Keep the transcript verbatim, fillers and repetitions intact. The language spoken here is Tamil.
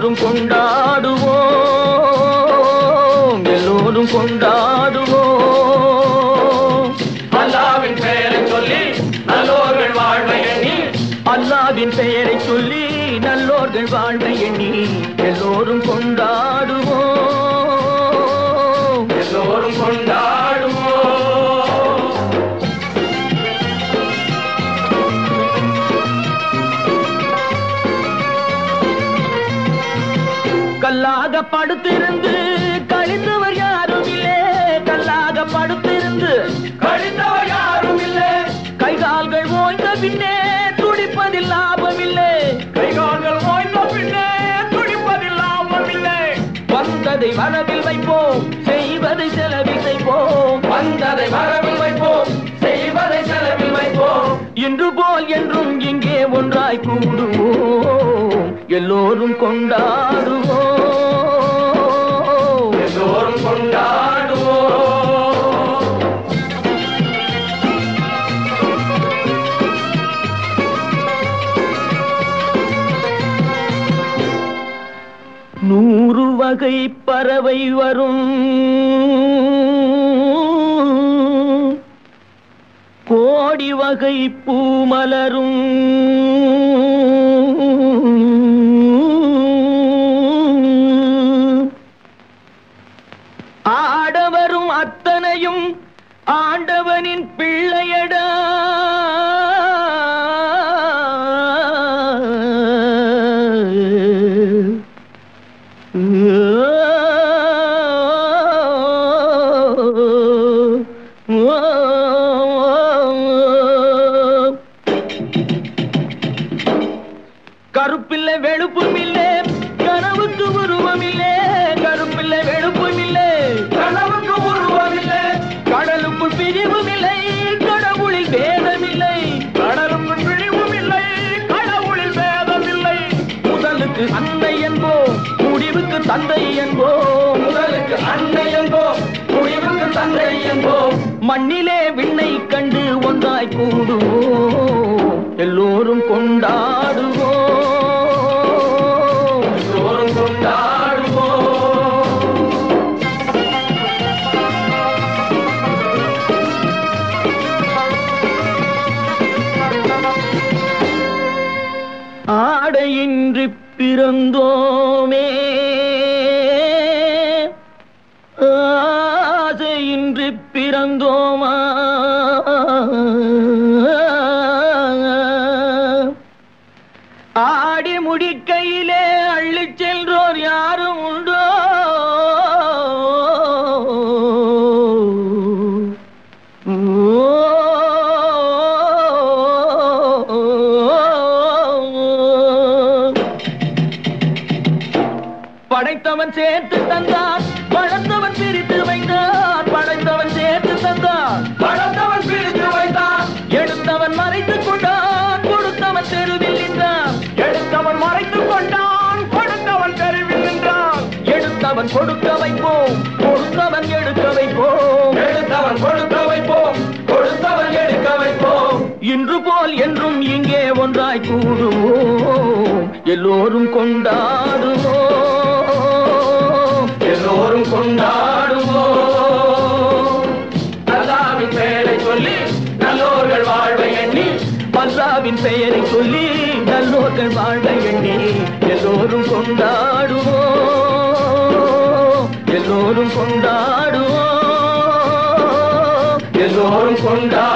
எல்லோரும் கொண்டாடுவோம், எல்லோரும் கொண்டாடுவோம். அல்லாவின் பெயரை சொல்லி நல்லோர்கள் வாழ்வை எண்ணி, அல்லாவின் பெயரை சொல்லி நல்லோர்கள் வாழ்வை எண்ணி எல்லோரும் கொண்டாடுவோம், எல்லோரும் கொண்டாடுவோம். கல்லாக படுத்திருந்து கழிந்தவர் யாரும் இல்லை, கல்லாக படுத்திருந்து கழிந்தவர் யாரும் இல்லை. கைகால்கள் ஓய்ந்த பின்னே துடிப்பதில் லாபமில்லை, கைகால்கள் ஓய்ந்த பின்னே துடிப்பதில் லாபமில்லை. வந்ததை வரவில் வைப்போம், செய்வதை செலவில் செய்வோம், வந்ததை வரவில் வைப்போம், செய்வதை செலவில் வைப்போம். இன்று போல் என்றும் இங்கே ஒன்றாய் கூடுவோம், எல்லோரும் கொண்டாடுவோம், எல்லோரும் கொண்டாடுவோம். நூறு வகை பறவை வரும், கோடி வகை பூமலரும், ஆடவரும் அத்தனையும் ஆண்டவனின் பிள்ளையடா, கருப்பில்லை வெளுப்பும் இல்லை கனவுக்கு உருவம் இல்லை, கருப்பில்லை வெளுப்பும் இல்லை கனவுக்கு உருவம் இல்லை. கடலுக்குள் பிரிவும் இல்லை கடவுளில் வேதம் இல்லை, கடலுக்குள் பிரிவும் இல்லை கடவுளில் வேதம் இல்லை. முதலுக்கு அன்னை என்போம் முடிவுக்கு தந்தை என்போம், முதலுக்கு அன்னை என்போம் முடிவுக்கு தந்தை என்போம். மண்ணிலே விண்ணை கண்டு ஒன்றாய் கூடுவோம், எல்லோரும் கொண்டாடுவோம், எல்லோரும் கொண்டாடுவோம். ஆடையின்றி பிறந்தோமே ஆசையின்றி பிறந்தோமா, ஆடி முடிக்கையிலே அள்ளிச் சென்றோர் யாரும் உண்டோ, படைத்தவன் சேர்த்து தந்தான் படைத்தவன் பிரித்து வைத்தான், படைத்தவன் சேர்த்து தந்தான் படைத்தவன் பிரித்து வைத்தான், எடுத்தவன் மறைத்துக் கொண்டான் கொடுத்தவன் தெருவில் நின்றான், எடுத்தவன் மறைத்துக் கொண்டான் கொடுத்தவன் தெருவில் நின்றான். எடுத்தவன் கொடுக்க வைப்போம் கொடுத்தவன் எடுக்க வைப்போம், எடுத்தவன் கொடுக்க வைப்போம் கொடுத்தவன் எடுக்க வைப்போம். இன்று போல் என்றும் இங்கே ஒன்றாய் கூடுவோம், எல்லோரும் கொண்டாடுவோம், எல்லோரும் கொண்டாடுவோம். அல்லாவின் பெயரை சொல்லி நல்லோர்கள் வாழ்வை எண்ணி, அல்லாவின் பெயரை சொல்லி நல்லோர்கள் வாழ்வை எண்ணி எல்லோரும் கொண்டாடுவோம், எல்லோரும் கொண்டாடுவோம், எல்லோரும் கொண்டாடுவோம்.